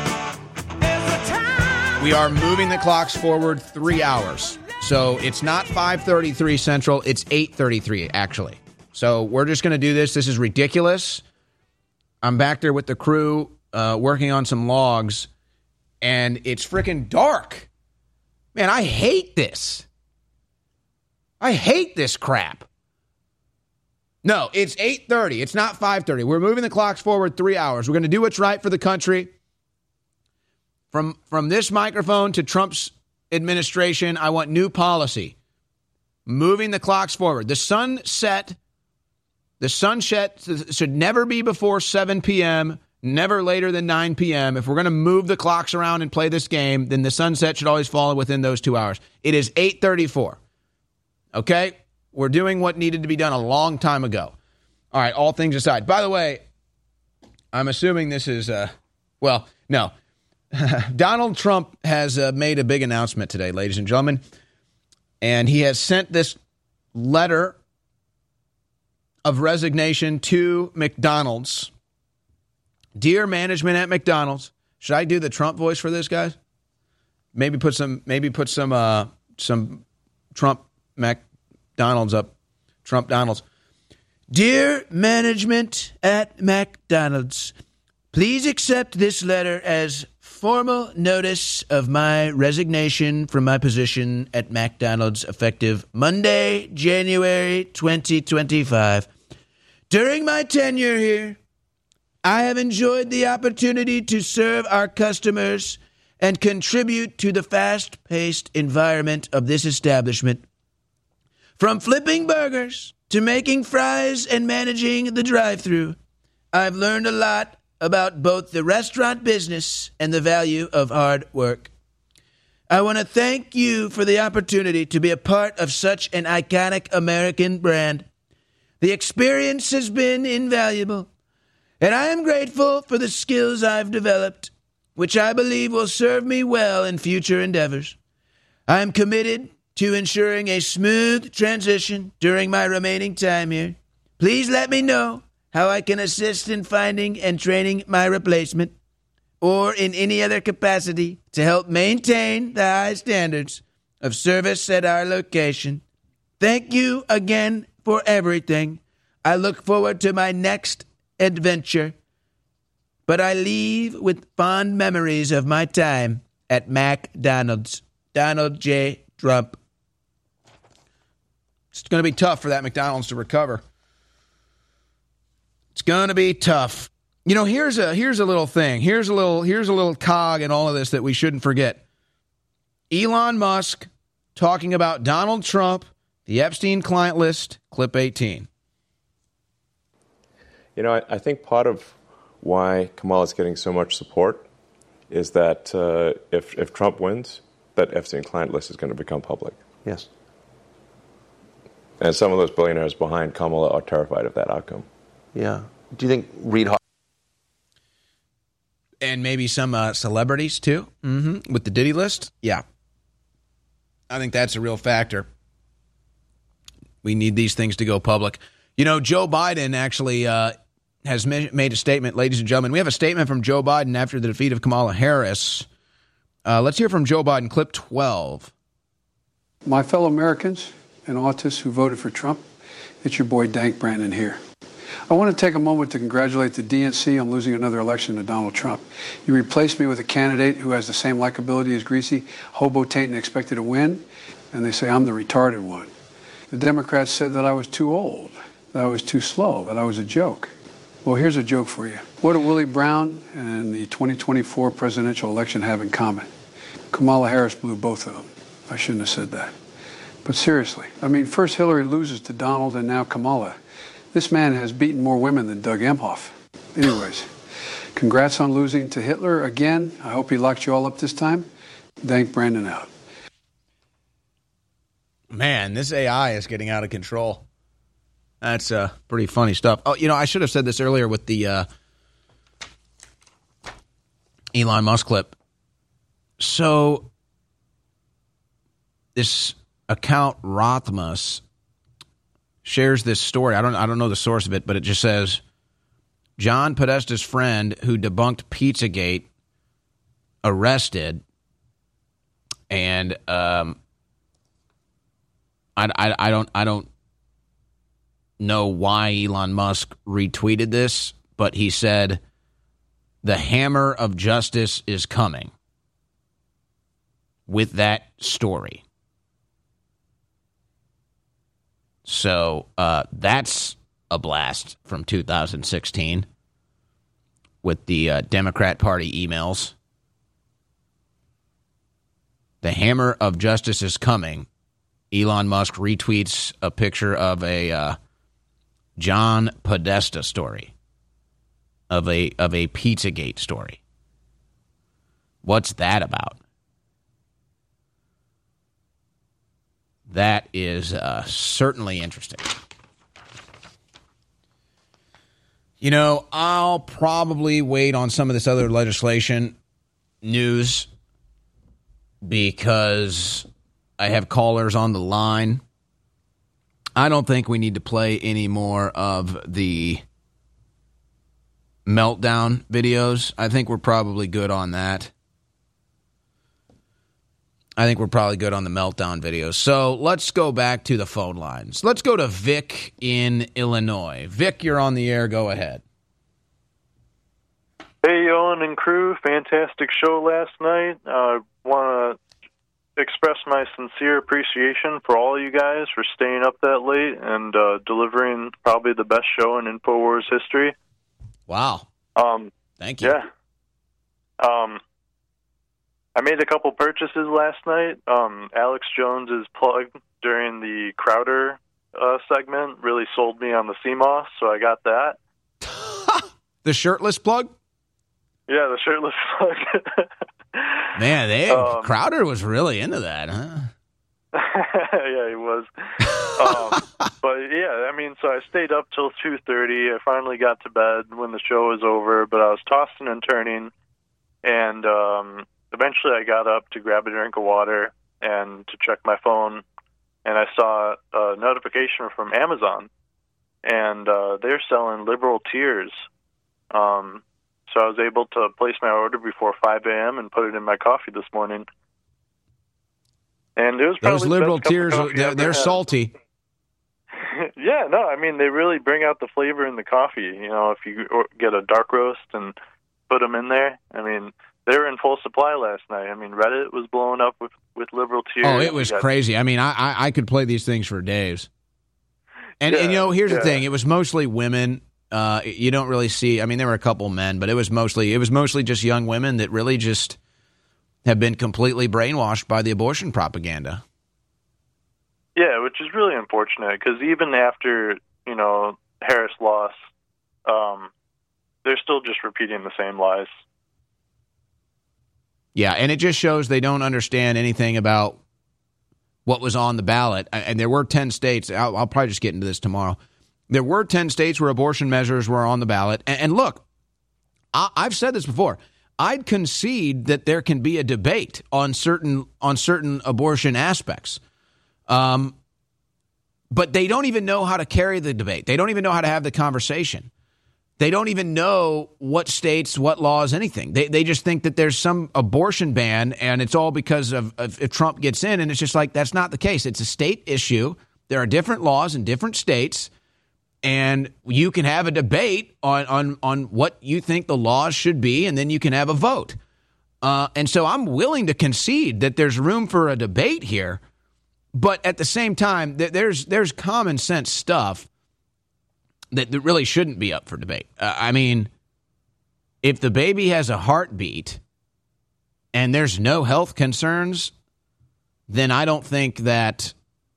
We are moving the clocks forward three hours. So it's not five thirty-three Central. It's eight thirty-three, actually. So we're just going to do this. This is ridiculous. I'm back there with the crew uh, working on some logs, and it's freaking dark. Man, I hate this. I hate this crap. No, it's eight thirty. It's not five thirty. We're moving the clocks forward three hours. We're going to do what's right for the country. From from this microphone to Trump's administration, I want new policy. Moving the clocks forward. The sunset, the sunset should never be before seven p.m., never later than nine p.m. If we're going to move the clocks around and play this game, then the sunset should always fall within those two hours. It is eight thirty-four. Okay? We're doing what needed to be done a long time ago. All right, all things aside. By the way, I'm assuming this is, uh, well, no. Donald Trump has uh, made a big announcement today, ladies and gentlemen. And he has sent this letter of resignation to McDonald's. Dear management at McDonald's, should I do the Trump voice for this, guys? Maybe put some, maybe put some, uh, some Trump McDonald's up. Trump Donald's. Dear management at McDonald's, please accept this letter as formal notice of my resignation from my position at McDonald's effective Monday, January twenty twenty-five. During my tenure here, I have enjoyed the opportunity to serve our customers and contribute to the fast-paced environment of this establishment. From flipping burgers to making fries and managing the drive-thru, I've learned a lot about both the restaurant business and the value of hard work. I want to thank you for the opportunity to be a part of such an iconic American brand. The experience has been invaluable, and I am grateful for the skills I've developed, which I believe will serve me well in future endeavors. I am committed to ensuring a smooth transition during my remaining time here. Please let me know how I can assist in finding and training my replacement, or in any other capacity to help maintain the high standards of service at our location. Thank you again for everything. I look forward to my next adventure, but I leave with fond memories of my time at McDonald's. Donald J. Trump. It's going to be tough for that McDonald's to recover. It's going to be tough. You know, here's a here's a little thing. Here's a little here's a little cog in all of this that we shouldn't forget. Elon Musk talking about Donald Trump, the Epstein client list, clip eighteen. You know, I, I think part of why Kamala is getting so much support is that uh, if if Trump wins, that Epstein client list is going to become public. Yes. And some of those billionaires behind Kamala are terrified of that outcome. Yeah. Do you think Reid Hastings? And maybe some uh, celebrities, too, mm-hmm. with the Diddy list? Yeah. I think that's a real factor. We need these things to go public. You know, Joe Biden actually uh, has made a statement, ladies and gentlemen. We have a statement from Joe Biden after the defeat of Kamala Harris. Uh, let's hear from Joe Biden, clip twelve. My fellow Americans and autists who voted for Trump, it's your boy Dank Brandon here. I want to take a moment to congratulate the D N C on losing another election to Donald Trump. You replaced me with a candidate who has the same likability as Greasy, hobo taint and expected to win, and they say I'm the retarded one. The Democrats said that I was too old, that I was too slow, that I was a joke. Well, here's a joke for you. What do Willie Brown and the twenty twenty-four presidential election have in common? Kamala Harris blew both of them. I shouldn't have said that. But seriously, I mean, first Hillary loses to Donald and now Kamala. This man has beaten more women than Doug Emhoff. Anyways, congrats on losing to Hitler again. I hope he locked you all up this time. Dank Brandon out. Man, this A I is getting out of control. That's uh, pretty funny stuff. Oh, you know, I should have said this earlier with the uh, Elon Musk clip. So, this account Rothmus shares this story. I don't I don't know the source of it, but it just says John Podesta's friend who debunked Pizzagate arrested, and um, I, I I don't I don't know why Elon Musk retweeted this, but he said the hammer of justice is coming with that story. So uh, that's a blast from two thousand sixteen with the uh, Democrat Party emails. The hammer of justice is coming. Elon Musk retweets a picture of a uh, John Podesta story, of a of a Pizzagate story. What's that about? That is uh, certainly interesting. You know, I'll probably wait on some of this other legislation news because I have callers on the line. I don't think we need to play any more of the meltdown videos. I think we're probably good on that. I think we're probably good on the meltdown videos. So let's go back to the phone lines. Let's go to Vic in Illinois. Vic, you're on the air. Go ahead. Hey, Owen and crew. Fantastic show last night. I uh, want to express my sincere appreciation for all you guys for staying up that late and uh, delivering probably the best show in InfoWars history. Wow. Um, Thank you. Yeah. Um, I made a couple purchases last night. Um, Alex Jones's plug during the Crowder uh, segment really sold me on the C M O S, so I got that. The shirtless plug? Yeah, the shirtless plug. Man, they um, Crowder was really into that, huh? Yeah, he was. Um, but yeah, I mean, so I stayed up till two thirty. I finally got to bed when the show was over, but I was tossing and turning, and um, eventually I got up to grab a drink of water and to check my phone, and I saw a notification from Amazon, and uh, they're selling Liberal Tears. Um, so I was able to place my order before five a.m. and put it in my coffee this morning. And it was Those probably Liberal the best cup of Tears, coffee they're, I've they're ever had. salty. Yeah, no, I mean, they really bring out the flavor in the coffee. You know, if you or- get a dark roast and put them in there, I mean, they were in full supply last night. I mean, Reddit was blowing up with, with Liberal Tears. Oh, it was We got- crazy. I mean, I, I I could play these things for days. And, Yeah, and you know, here's yeah. the thing. It was mostly women. Uh, you don't really see, I mean, there were a couple men, but it was mostly, it was mostly just young women that really just have been completely brainwashed by the abortion propaganda. Yeah, which is really unfortunate because even after, you know, Harris lost, um, they're still just repeating the same lies. Yeah, and it just shows they don't understand anything about what was on the ballot. And there were ten states. I'll, I'll probably just get into this tomorrow. There were ten states where abortion measures were on the ballot. And, and look, I, I've said this before. I'd concede that there can be a debate on certain on certain abortion aspects. Um, but they don't even know how to carry the debate. They don't even know how to have the conversation. They don't even know what states, what laws, anything. They they just think that there's some abortion ban and it's all because of, of if Trump gets in. And it's just like, that's not the case. It's a state issue. There are different laws in different states. And you can have a debate on, on, on what you think the laws should be, and then you can have a vote. Uh, and so I'm willing to concede that there's room for a debate here. But at the same time, th- there's there's common sense stuff that, that really shouldn't be up for debate. Uh, I mean, if the baby has a heartbeat and there's no health concerns, then I don't think that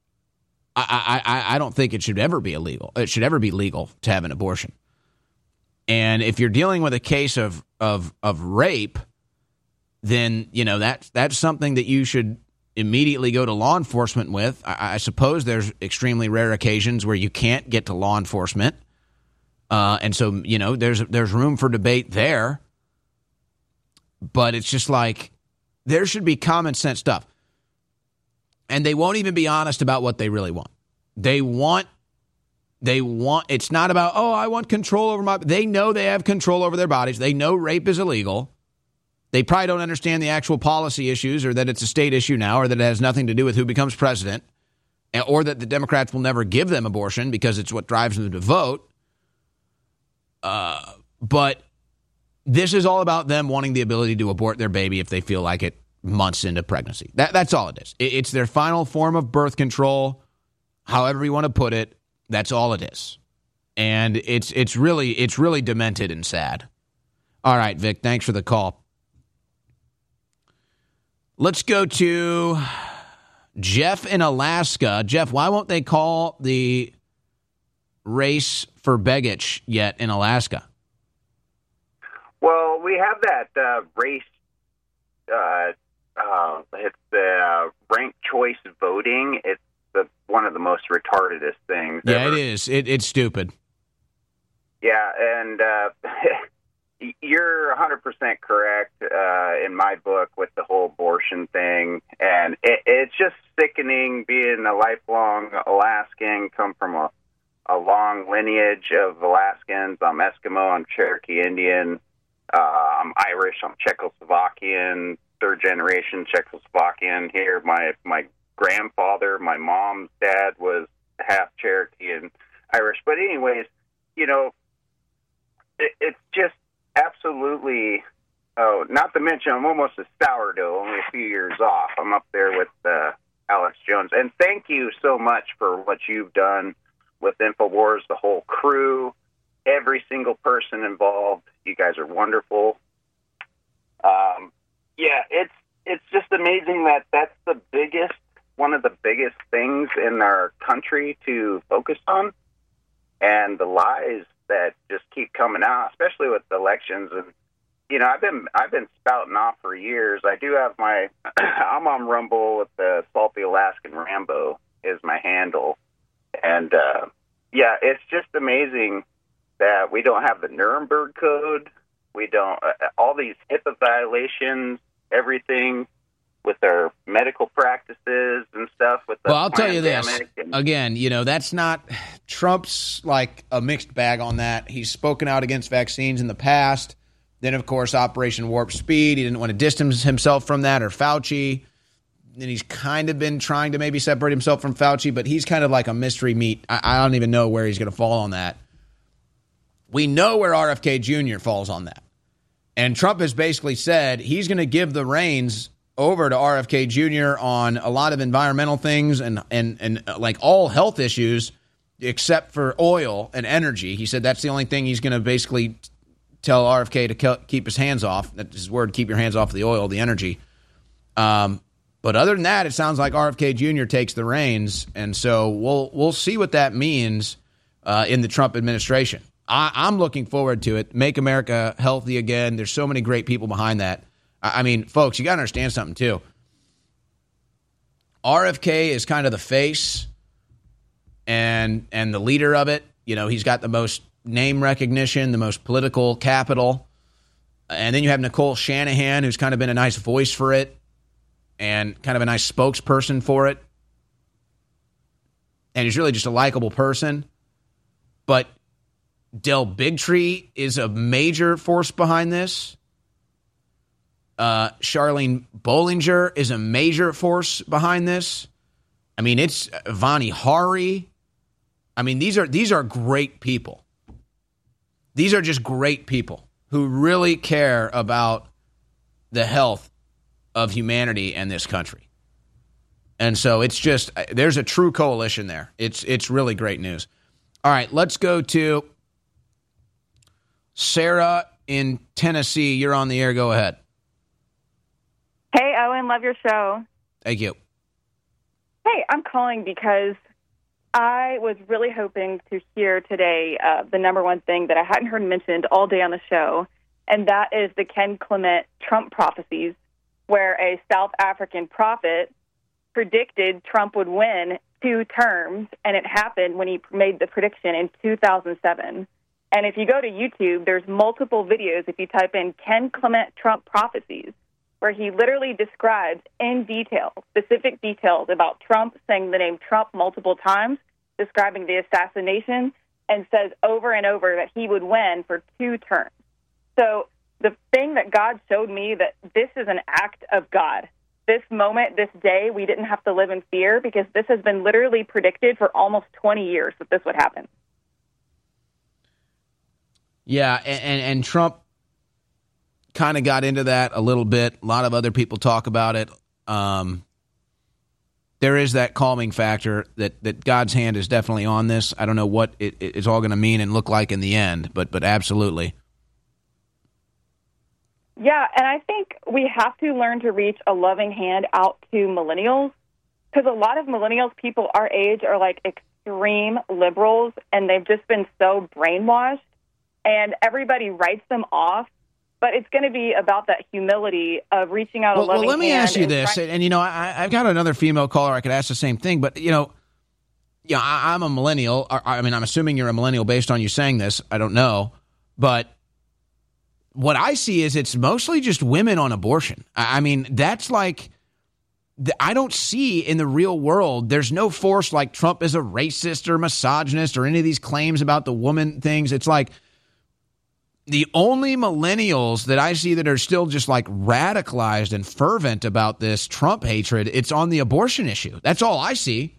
I, I, I don't think it should ever be illegal. It should ever be legal to have an abortion. And if you're dealing with a case of of of rape, then you know that's that's something that you should immediately go to law enforcement with. I, I suppose there's extremely rare occasions where you can't get to law enforcement, uh, and so you know there's there's room for debate there. But it's just like there should be common sense stuff. And they won't even be honest about what they really want. They want, they want, it's not about, oh, I want control over my, they know they have control over their bodies. They know rape is illegal. They probably don't understand the actual policy issues or that it's a state issue now or that it has nothing to do with who becomes president or that the Democrats will never give them abortion because it's what drives them to vote. Uh, but this is all about them wanting the ability to abort their baby if they feel like it months into pregnancy. That, that's all it is. It, it's their final form of birth control, however you want to put it. That's all it is. And it's it's really it's really demented and sad. All right, Vic, thanks for the call. Let's go to Jeff in Alaska. Jeff, why won't they call the race for Begich yet in Alaska? Well, we have that uh, race. Uh, uh, it's the uh, ranked choice voting. It's the, one of the most retardedest things. Yeah, ever. it is. It, it's stupid. Yeah, and uh, you're one hundred percent correct uh, in my book with the whole abortion thing. And it, it's just sickening being a lifelong Alaskan, come from a, a long lineage of Alaskans. I'm Eskimo, I'm Cherokee Indian, uh, I'm Irish, I'm Czechoslovakian, third generation Czechoslovakian here. My, my grandfather, my mom's dad was half Cherokee and Irish. But anyways, you know, it, it's just absolutely, oh, not to mention I'm almost a sourdough, only a few years off. I'm up there with uh, Alex Jones. And thank you so much for what you've done with InfoWars, the whole crew, every single person involved. You guys are wonderful. Um, yeah, it's it's just amazing that that's the biggest, one of the biggest things in our country to focus on, and the lies that just keep coming out, especially with elections. And you know, I've been I've been spouting off for years. I do have my I'm on Rumble with the Salty Alaskan Rambo is my handle, and uh, yeah, it's just amazing that we don't have the Nuremberg Code. We don't uh, all these HIPAA violations, everything with our medical practices and stuff. With the well, I'll tell you this and- again. You know, that's not Trump's like a mixed bag on that. He's spoken out against vaccines in the past. Then, of course, Operation Warp Speed. He didn't want to distance himself from that, or Fauci. And he's kind of been trying to maybe separate himself from Fauci, but he's kind of like a mystery meat. I, I don't even know where he's going to fall on that. We know where R F K Junior falls on that. And Trump has basically said he's going to give the reins over to R F K Junior on a lot of environmental things and, and, and uh, like all health issues except for oil and energy. He said that's the only thing he's going to basically tell R F K to ke- keep his hands off. That's his word, keep your hands off the oil, the energy. Um, but other than that, it sounds like R F K Junior takes the reins. And so we'll we'll see what that means uh, in the Trump administration. I, I'm looking forward to it. Make America healthy again. There's so many great people behind that. I mean, folks, you got to understand something, too. R F K is kind of the face and and the leader of it. You know, he's got the most name recognition, the most political capital. And then you have Nicole Shanahan, who's kind of been a nice voice for it and kind of a nice spokesperson for it. And he's really just a likable person. But Del Bigtree is a major force behind this. Uh, Charlene Bollinger is a major force behind this. I mean, it's Vani Hari. I mean, these are these are great people. These are just great people who really care about the health of humanity and this country. And so it's just, there's a true coalition there. It's it's really great news. All right, let's go to Sarah in Tennessee. You're on the air. Go ahead. Hey, Owen, love your show. Thank you. Hey, I'm calling because I was really hoping to hear today uh, the number one thing that I hadn't heard mentioned all day on the show, and that is the Ken Clement Trump prophecies, where a South African prophet predicted Trump would win two terms, and it happened when he made the prediction in two thousand seven. And if you go to YouTube, there's multiple videos if you type in Ken Clement Trump prophecies, where he literally describes in detail, specific details about Trump, saying the name Trump multiple times, describing the assassination, and says over and over that he would win for two terms. So the thing that God showed me, that this is an act of God. This moment, this day, we didn't have to live in fear because this has been literally predicted for almost twenty years that this would happen. Yeah, and, and, and Trump kind of got into that a little bit. A lot of other people talk about it. Um, there is that calming factor that, that God's hand is definitely on this. I don't know what it, it's all going to mean and look like in the end, but but absolutely. Yeah, and I think we have to learn to reach a loving hand out to millennials, because a lot of millennials, people our age, are like extreme liberals, and they've just been so brainwashed, and everybody writes them off. But it's going to be about that humility of reaching out well, a loving hand. Well, let me ask you and this, trying- and, you know, I, I've got another female caller I could ask the same thing, but, you know, yeah, I, I'm a millennial. I, I mean, I'm assuming you're a millennial based on you saying this. I don't know. But what I see is it's mostly just women on abortion. I mean, that's like, I don't see in the real world, there's no force like Trump is a racist or misogynist or any of these claims about the woman things. It's like the only millennials that I see that are still just like radicalized and fervent about this Trump hatred, it's on the abortion issue. That's all I see.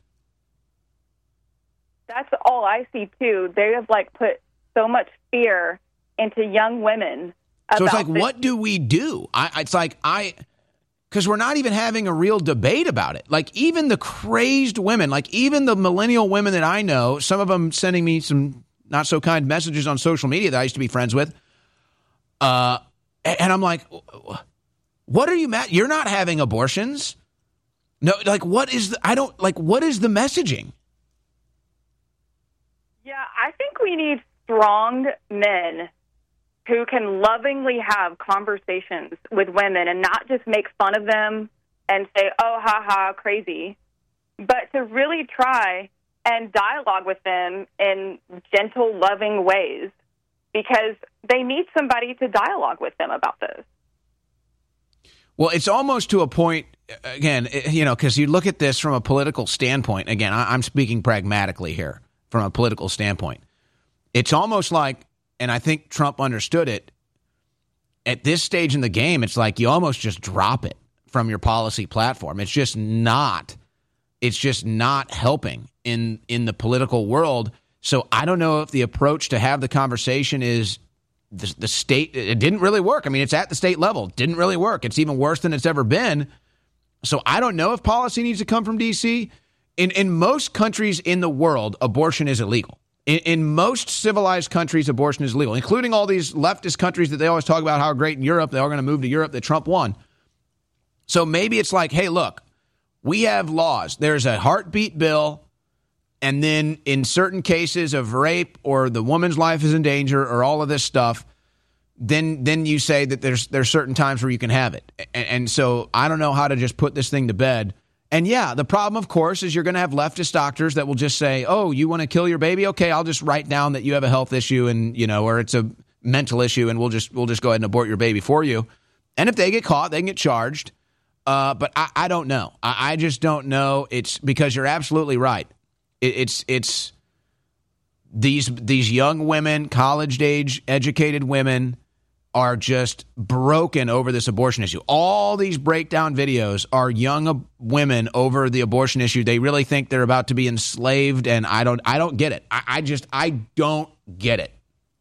That's all I see, too. They have, like, put so much fear into young women. So it's like, this. what do we do? I, it's like, I, because we're not even having a real debate about it. Like, even the crazed women, like, even the millennial women that I know, some of them sending me some not so kind messages on social media that I used to be friends with. Uh, and I'm like, what are you mad? You're not having abortions? No, like, what is the, I don't, like, what is the messaging? Yeah, I think we need strong men who can lovingly have conversations with women and not just make fun of them and say, oh, ha, ha, crazy, but to really try and dialogue with them in gentle, loving ways, because they need somebody to dialogue with them about this. Well, it's almost to a point, again, you know, because you look at this from a political standpoint. Again, I'm speaking pragmatically here from a political standpoint. It's almost like, and I think Trump understood it, at this stage in the game, it's like you almost just drop it from your policy platform. It's just not, it's just not helping in, in the political world. So I don't know if the approach to have the conversation is the, the state, it didn't really work. I mean, it's at the state level. It didn't really work. It's even worse than it's ever been. So I don't know if policy needs to come from D C. In in most countries in the world, abortion is illegal. In, in most civilized countries, abortion is illegal, including all these leftist countries that they always talk about how great in Europe, they're all going to move to Europe, that Trump won. So maybe it's like, hey, look, we have laws. There's a heartbeat bill, and then in certain cases of rape or the woman's life is in danger or all of this stuff, then then you say that there's there's certain times where you can have it. And, and so I don't know how to just put this thing to bed. And yeah, the problem, of course, is you're going to have leftist doctors that will just say, oh, you want to kill your baby? Okay, I'll just write down that you have a health issue and, you know, or it's a mental issue and we'll just we'll just go ahead and abort your baby for you. And if they get caught, they can get charged. Uh, but I, I don't know. I, I just don't know. It's because you're absolutely right. It, it's it's these these young women, college age educated women are just broken over this abortion issue. All these breakdown videos are young women over the abortion issue. They really think they're about to be enslaved, and I don't I don't get it. I, I just, I don't get it.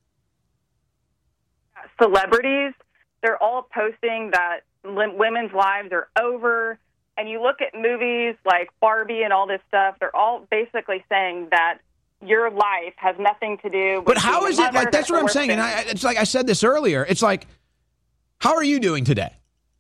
Celebrities, they're all posting that women's lives are over, and you look at movies like Barbie and all this stuff, they're all basically saying that your life has nothing to do with. But how is it like? That's what I'm saying. And I, it's like I said this earlier. It's like, how are you doing today?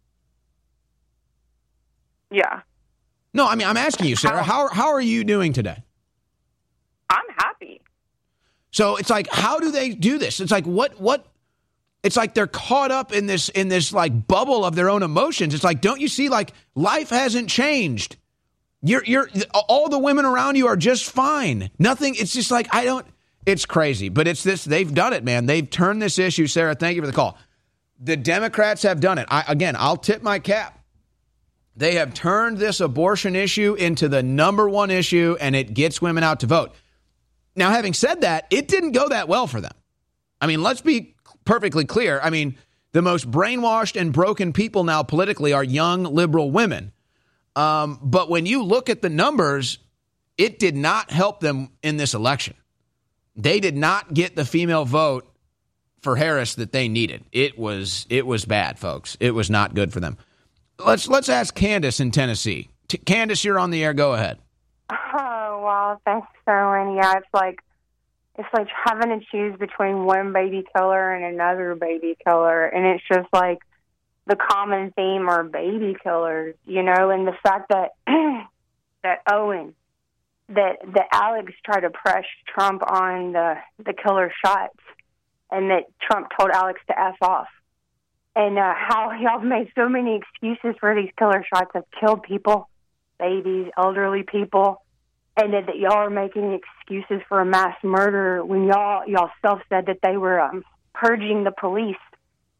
Yeah. No, I mean, I'm asking you, Sarah. How how are you doing today? I'm happy. So it's like, how do they do this? It's like, what what? It's like they're caught up in this in this like bubble of their own emotions. It's like, don't you see? Like, life hasn't changed. You're, you're, all the women around you are just fine. Nothing. It's just like, I don't, it's crazy, but it's this, they've done it, man. They've turned this issue. Sarah, thank you for the call. The Democrats have done it. I, again, I'll tip my cap. They have turned this abortion issue into the number one issue, and it gets women out to vote. Now, having said that, it didn't go that well for them. I mean, let's be perfectly clear. I mean, the most brainwashed and broken people now politically are young liberal women. Um, but when you look at the numbers, it did not help them in this election. They did not get the female vote for Harris that they needed. It was it was bad, folks. It was not good for them. Let's let's ask Candace in Tennessee. T- Candace, you're on the air. Go ahead. Oh, wow. Thanks, Owen. Yeah, it's like it's like having to choose between one baby killer and another baby killer, and it's just like the common theme are baby killers, you know, and the fact that that Owen, that that Alex tried to press Trump on the the killer shots, and that Trump told Alex to F off, and uh, how y'all made so many excuses for these killer shots have killed people, babies, elderly people, and that, that y'all are making excuses for a mass murder when y'all y'all self said that they were um, purging the police.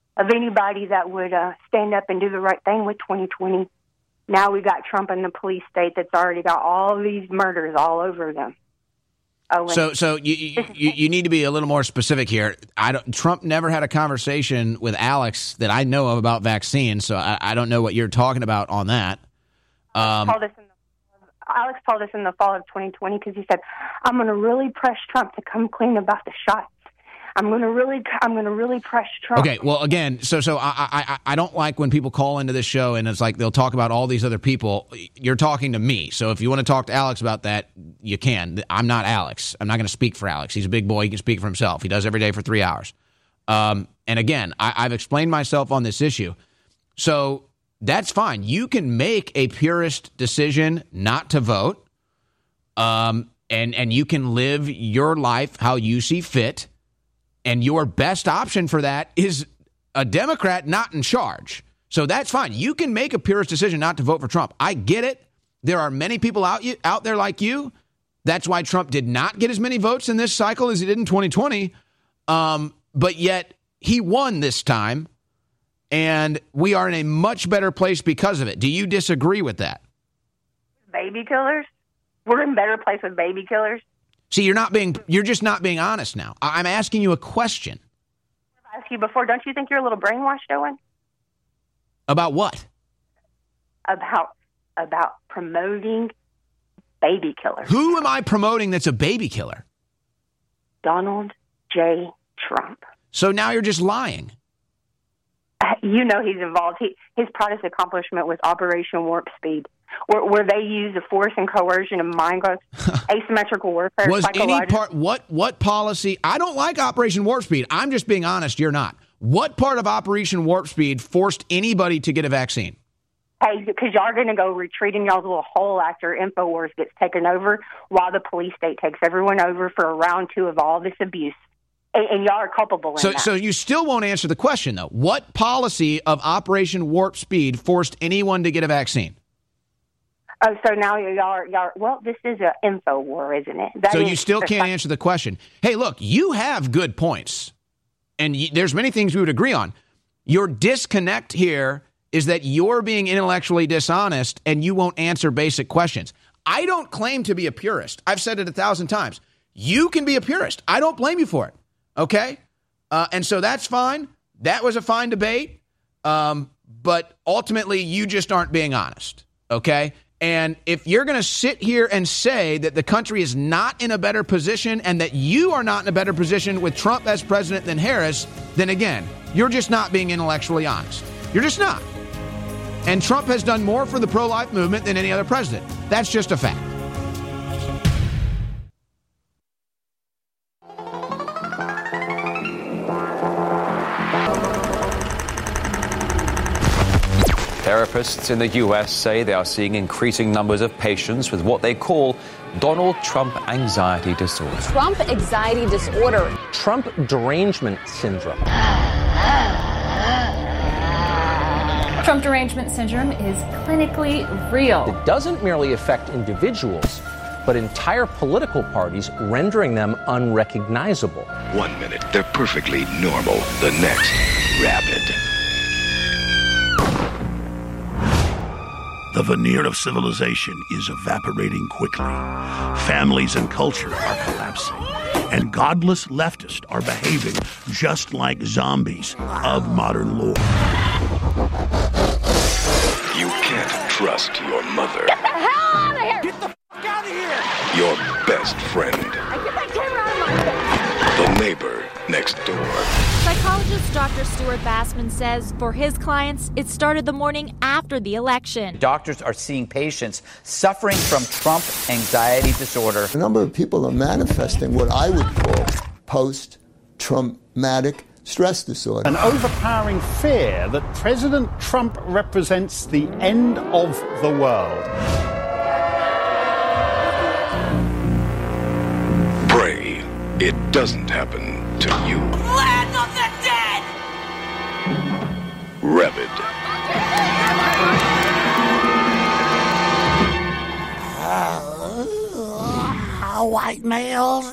of anybody that would uh, stand up and do the right thing with twenty twenty. Now we got Trump in the police state that's already got all these murders all over them. Oh, so, so you, you you need to be a little more specific here. I don't. Trump never had a conversation with Alex that I know of about vaccines, so I, I don't know what you're talking about on that. Um, told us in the, Alex told us in the fall of twenty twenty because he said, "I'm going to really press Trump to come clean about the shots. I'm going to really, I'm going to really press Trump." Okay, well, again, so so I, I I don't like when people call into this show and it's like they'll talk about all these other people. You're talking to me, so if you want to talk to Alex about that, you can. I'm not Alex. I'm not going to speak for Alex. He's a big boy. He can speak for himself. He does every day for three hours. Um, and again, I, I've explained myself on this issue, so that's fine. You can make a purist decision not to vote, um, and and you can live your life how you see fit. And your best option for that is a Democrat not in charge. So that's fine. You can make a purist decision not to vote for Trump. I get it. There are many people out you, out there like you. That's why Trump did not get as many votes in this cycle as he did in twenty twenty. Um, but yet he won this time. And we are in a much better place because of it. Do you disagree with that? Baby killers? We're in a better place with baby killers. See, you're not being, you're just not being honest now. I'm asking you a question. I've asked you before, don't you think you're a little brainwashed, Owen? About what? About, about promoting baby killers. Who am I promoting that's a baby killer? Donald J. Trump. So now you're just lying. Uh, you know he's involved. He, his proudest accomplishment was Operation Warp Speed, where, where they used the force and coercion of mind games, asymmetrical warfare. Was any part, what, what policy, I don't like Operation Warp Speed. I'm just being honest, you're not. What part of Operation Warp Speed forced anybody to get a vaccine? Hey, because y'all are going to go retreat in y'all's little hole after InfoWars gets taken over while the police state takes everyone over for a round two of all this abuse. And, and y'all are culpable in so, that. So you still won't answer the question, though. What policy of Operation Warp Speed forced anyone to get a vaccine? Oh, so now y'all are, y'all are, well, this is an info war, isn't it? That so is you still can't answer the question. Hey, look, you have good points, and y- there's many things we would agree on. Your disconnect here is that you're being intellectually dishonest and you won't answer basic questions. I don't claim to be a purist. I've said it a thousand times. You can be a purist. I don't blame you for it. Okay? Uh, and so that's fine. That was a fine debate. Um, but ultimately, you just aren't being honest. Okay? And if you're going to sit here and say that the country is not in a better position and that you are not in a better position with Trump as president than Harris, then again, you're just not being intellectually honest. You're just not. And Trump has done more for the pro-life movement than any other president. That's just a fact. Therapists in the U S say they are seeing increasing numbers of patients with what they call Donald Trump anxiety disorder. Trump anxiety disorder. Trump derangement syndrome. Trump derangement syndrome is clinically real. It doesn't merely affect individuals, but entire political parties, rendering them unrecognizable. One minute, they're perfectly normal. The next, rabid. The veneer of civilization is evaporating quickly. Families and culture are collapsing. And godless leftists are behaving just like zombies of modern lore. You can't trust your mother. Get the hell out of here! Get the fuck out of here! Your best friend. I get that camera out of my face! The neighbor next door. Psychologist Doctor Stuart Bassman says for his clients, it started the morning after the election. Doctors are seeing patients suffering from Trump anxiety disorder. A number of people are manifesting what I would call post-traumatic stress disorder. An overpowering fear that President Trump represents the end of the world. Pray it doesn't happen to you. Land of the dead! Rabid. Uh, white males.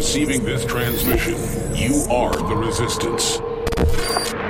receiving this transmission, you are the resistance.